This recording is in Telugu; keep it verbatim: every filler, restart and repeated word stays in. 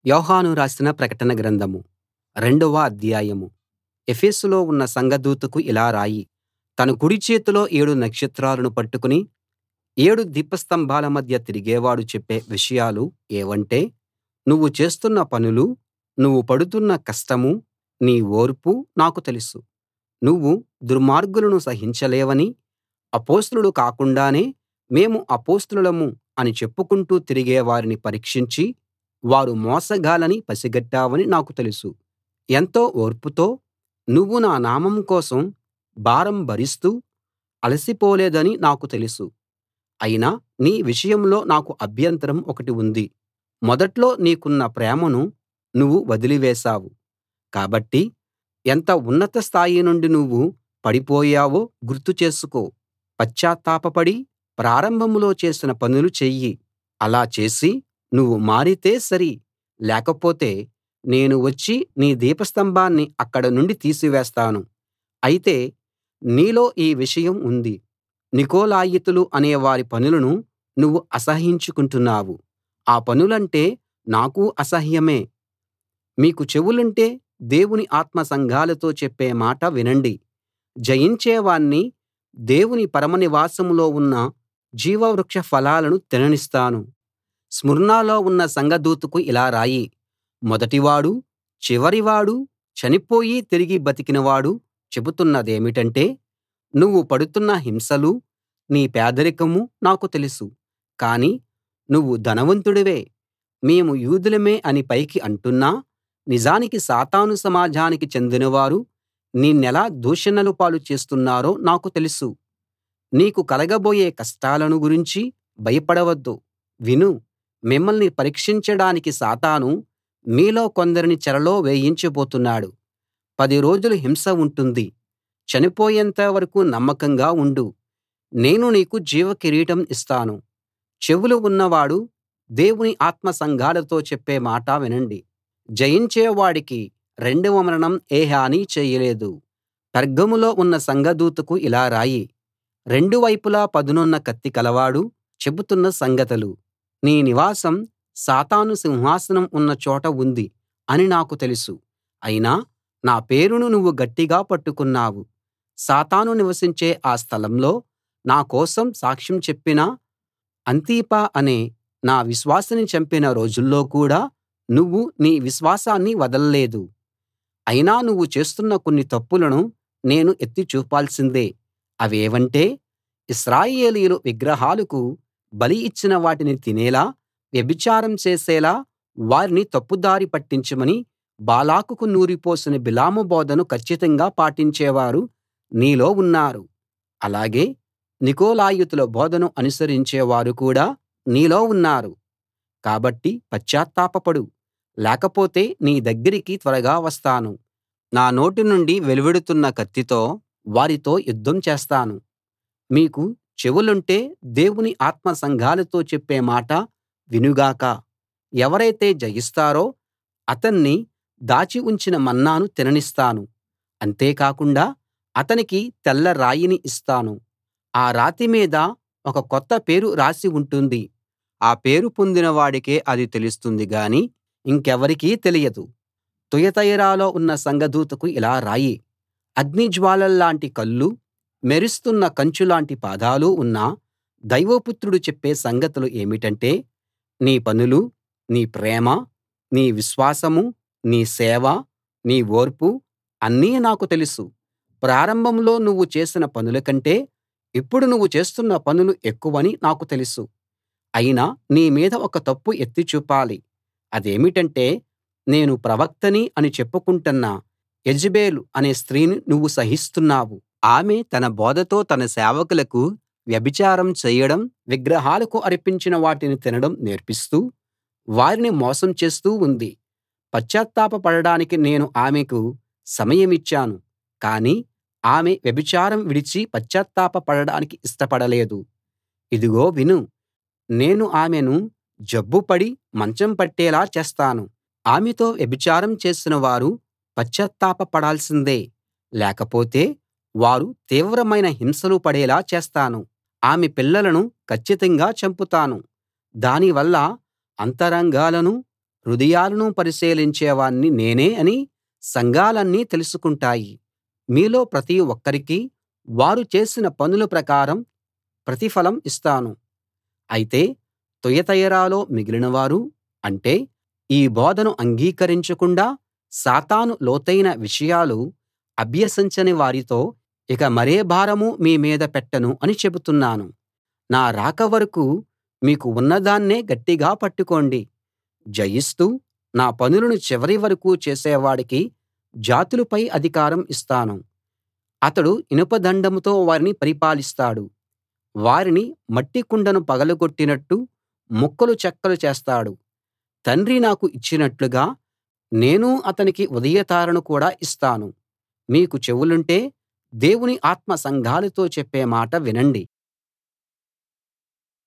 యోహాను రాసిన ప్రకటన గ్రంథం రెండవ అధ్యాయం. ఎఫెసులో ఉన్న సంఘదూతకు ఇలా రాయి: తన కుడి చేతిలో ఏడు నక్షత్రాలను పట్టుకుని ఏడు దీపస్తంభాల మధ్య తిరిగేవాడు చెప్పే విషయాలు ఏవంటే, నువ్వు చేస్తున్న పనులూ, నువ్వు పడుతున్న కష్టమూ, నీ ఓర్పూ నాకు తెలుసు. నువ్వు దుర్మార్గులను సహించలేవనీ, అపొస్తలులు కాకుండానే మేము అపొస్తలులం అని చెప్పుకుంటూ తిరిగే వారిని పరీక్షించి వారు మోసగాళ్ళని పసిగట్టావని నాకు తెలుసు. ఎంతో ఓర్పుతో నువ్వు నా నామం కోసం భారం భరిస్తూ అలసిపోలేదని నాకు తెలుసు. అయినా నీ విషయంలో నాకు అభ్యంతరం ఒకటి ఉంది. మొదట్లో నీకున్న ప్రేమను నువ్వు వదిలివేశావు. కాబట్టి ఎంత ఉన్నత స్థాయి నుండి నువ్వు పడిపోయావో గుర్తు చేసుకో. పశ్చాత్తాపపడి ప్రారంభంలో చేసిన పనులు చెయ్యి. అలా చేసి నువ్వు మారితే సరి, లేకపోతే నేను వచ్చి నీ దీపస్తంభాన్ని అక్కడ నుండి తీసివేస్తాను. అయితే నీలో ఈ విషయం ఉంది: నికొలాయితులు అనే వారి పనులను నువ్వు అసహ్యించుకుంటున్నావు. ఆ పనులంటే నాకూ అసహ్యమే. మీకు చెవులుంటే దేవుని ఆత్మ సంఘాలతో చెప్పే మాట వినండి. జయించేవాణ్ణి దేవుని పరమ నివాసంలో ఉన్న జీవవృక్ష ఫలాలను తిననిస్తాను. స్ముర్నలో ఉన్న సంఘదూతకు ఇలా రాయి: మొదటివాడూ చివరివాడూ చనిపోయి తిరిగి బతికినవాడు చెబుతున్నదేమిటంటే, నువ్వు పడుతున్న హింసలూ నీ పేదరికమూ నాకు తెలుసు. కానీ నువ్వు ధనవంతుడివే. మేము యూదులమే అని పైకి అంటున్నా, నిజానికి సాతాను సమాజానికి చెందినవారు నిన్నెలా దూషణల పాలు చేస్తున్నారో నాకు తెలుసు. నీకు కలగబోయే కష్టాలను గురించి భయపడవద్దు. విను, మిమ్మల్ని పరీక్షించడానికి సాతాను మీలో కొందరిని చెరలో వేయించబోతున్నాడు. పది రోజులు హింస ఉంటుంది. చనిపోయేంత వరకూ నమ్మకంగా ఉండు. నేను నీకు జీవ కిరీటం ఇస్తాను. చెవులు ఉన్నవాడు దేవుని ఆత్మ సంఘాలతో చెప్పే మాట వినండి. జయించేవాడికి రెండవ మరణం ఏ హానీ చేయలేదు. పెర్గములో ఉన్న సంఘదూతకు ఇలా రాయి: రెండు వైపులా పదునున్న కత్తి కలవాడు చెబుతున్న సంగతులు. నీ నివాసం సాతాను సింహాసనం ఉన్న చోట ఉంది అని నాకు తెలుసు. అయినా నా పేరును నువ్వు గట్టిగా పట్టుకున్నావు. సాతాను నివసించే ఆ స్థలంలో నా కోసం సాక్ష్యం చెప్పిన అంతిప అనే నా విశ్వాసిని చంపిన రోజుల్లో కూడా నువ్వు నీ విశ్వాసాన్ని వదల్లేదు. అయినా నువ్వు చేస్తున్న కొన్ని తప్పులను నేను ఎత్తి చూపాల్సిందే. అవేవంటే, ఇశ్రాయేలీయులు విగ్రహాలకు బలి ఇచ్చిన వాటిని తినేలా, వ్యభిచారం చేసేలా వారిని తప్పుదారి పట్టించమని బాలాకుకు నూరిపోసిన బిలాము బోధను కచ్చితంగా పాటించేవారు నీలో ఉన్నారు. అలాగే నికొలాయితుల బోధను అనుసరించే వారు కూడా నీలో ఉన్నారు. కాబట్టి పశ్చాత్తాపపడు, లేకపోతే నీ దగ్గరికి త్వరగా వస్తాను. నా నోటి నుండి వెలువడుతున్న కత్తితో వారితో యుద్ధం చేస్తాను. మీకు చెవులుంటే దేవుని ఆత్మ సంఘాలతో చెప్పే మాట వినుగాక. ఎవరైతే జయిస్తారో అతన్ని దాచి ఉంచిన మన్నాను తిననిస్తాను. అంతేకాకుండా అతనికి తెల్ల రాయిని ఇస్తాను. ఆ రాతి మీద ఒక కొత్త పేరు రాసి ఉంటుంది. ఆ పేరు పొందిన వాడికే అది తెలుస్తుంది గాని ఇంకెవరికీ తెలియదు. తుయతైరలో ఉన్న సంఘదూతకు ఇలా రాయి: అగ్నిజ్వాలల్లాంటి కళ్ళూ, మెరుస్తున్న కంచులాంటి పాదాలూ ఉన్న దైవపుత్రుడు చెప్పే సంగతులు ఏమిటంటే, నీ పనులూ, నీ ప్రేమ, నీ విశ్వాసమూ, నీ సేవ, నీ ఓర్పు అన్నీ నాకు తెలుసు. ప్రారంభంలో నువ్వు చేసిన పనుల కంటే ఇప్పుడు నువ్వు చేస్తున్న పనులు ఎక్కువని నాకు తెలుసు. అయినా నీ మీద ఒక తప్పు ఎత్తి చూపాలి. అదేమిటంటే, నేను ప్రవక్తని అని చెప్పుకుంటున్న యెజెబెలు అనే స్త్రీని నువ్వు సహిస్తున్నావు. ఆమె తన బోధతో తన సేవకులకు వ్యభిచారం చేయడం, విగ్రహాలకు అర్పించిన వాటిని తినడం నేర్పిస్తూ వారిని మోసం చేస్తూ ఉంది. పశ్చాత్తాప పడడానికి నేను ఆమెకు సమయమిచ్చాను. కానీ ఆమె వ్యభిచారం విడిచి పశ్చాత్తాప పడడానికి ఇష్టపడలేదు. ఇదిగో విను, నేను ఆమెను జబ్బుపడి మంచం పట్టేలా చేస్తాను. ఆమెతో వ్యభిచారం చేసిన వారు పశ్చాత్తాప పడాల్సిందే, లేకపోతే వారు తీవ్రమైన హింసలు పడేలా చేస్తాను. ఆమె పిల్లలను కచ్చితంగా చంపుతాను. దానివల్ల అంతరంగాలనూ హృదయాలను పరిశీలించేవాణ్ణి నేనే అని సంఘాలన్నీ తెలుసుకుంటాయి. మీలో ప్రతి ఒక్కరికీ వారు చేసిన పనుల ప్రకారం ప్రతిఫలం ఇస్తాను. అయితే తుయతైరలో మిగిలినవారు, అంటే ఈ బోధను అంగీకరించకుండా సాతాను లోతైన విషయాలు అభ్యసించని వారితో ఇక మరే భారం మీ మీద పెట్టను అని చెబుతున్నాను. నా రాక వరకూ మీకు ఉన్నదాన్నే గట్టిగా పట్టుకోండి. జయిస్తూ నా పనులను చివరి వరకూ చేసేవాడికి జాతులపై అధికారం ఇస్తాను. అతడు ఇనుప దండంతో వారిని పరిపాలిస్తాడు. వారిని మట్టి కుండను పగలగొట్టినట్టు ముక్కలు చెక్కలు చేస్తాడు. తండ్రి నాకు ఇచ్చినట్లుగా నేను అతనికి ఉదయతారను కూడా ఇస్తాను. మీకు చెవులుంటే దేవుని ఆత్మ సంఘాలతో చెప్పే మాట వినండి.